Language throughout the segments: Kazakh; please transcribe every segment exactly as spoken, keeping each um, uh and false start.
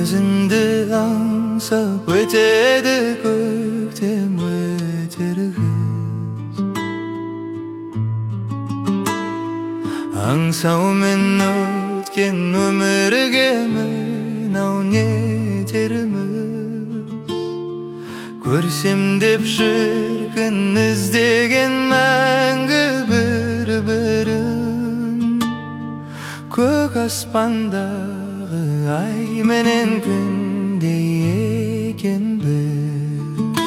өзіңді аңсап өтеді көктем өтер күз. Аңсаумен өткен өмірге мынау не етерміз? Көрсем деп шіркін іздеген мәңгі бір-бірін, көк аспандағы ай менен күндей екенбіз.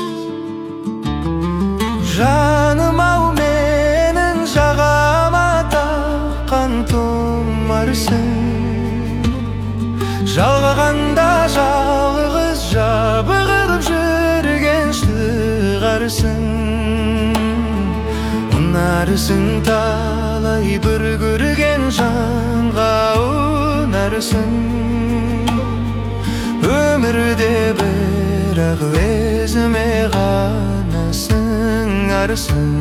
Жаным-ау, менің жағама таққан тұмарсың, жалғағанда жалғыз жабығып жүрген шығарсың. Ұнарсың, талай бір көрген жанға ұнарсың. Өмірде бірақ өзіме ғана сыңарсың.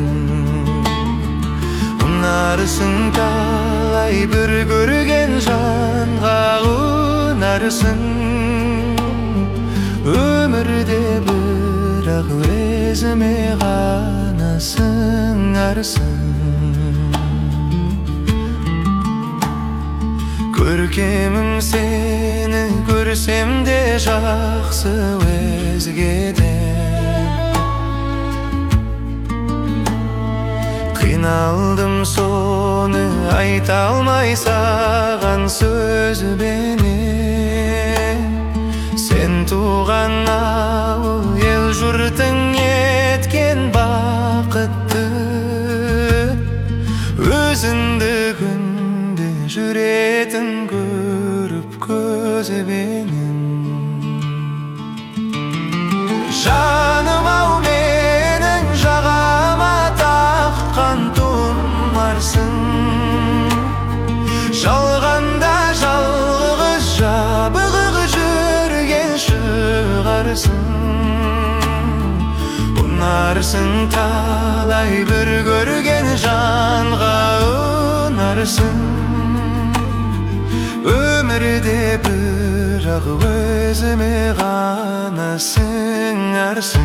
Ұнарсың, талай бір көрген жанға ұнарсың. Өмірде бірақ өзіме ғана сыңарсың. Көркемім сені көрсем де жақсы өзгеден. Қиналдым, соны айта алмай саған сөзбенен. Сен туған ауыл, ел жұртың еткен бақытты. Өзіңді күнде жүретін көріп көзбенен. Жаным-ау, менің жағама таққан тұмарсың, жалғанда жалғыз жабығып жүрген шығарсың. Ұнарсың, талай бір көрген жанға ұнарсың. Өмірде бірақ өзіме ғана сыңарсың.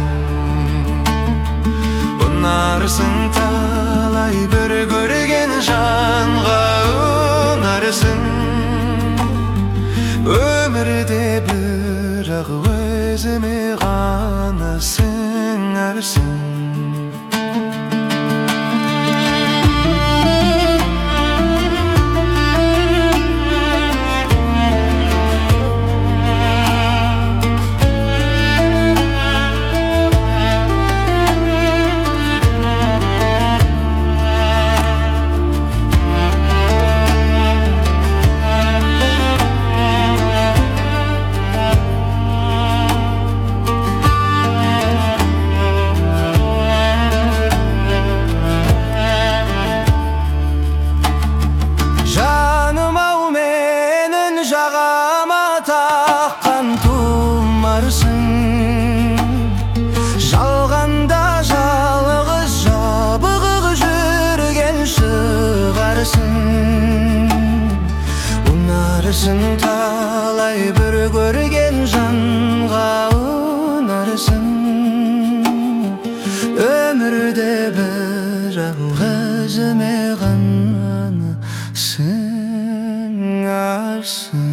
Ұнарсың, талай бір көрген жанға ұнарсың. Өмірде бірақ өзіме ғана сыңарсың. Жағама таққан тұмарсың, жалғанда жалғыз жабығып жүрген шығарсың. Ұнарсың, талай бір көрген жанға ұнарсың. Өмірде бірақ өзіме ғана сыңарсың.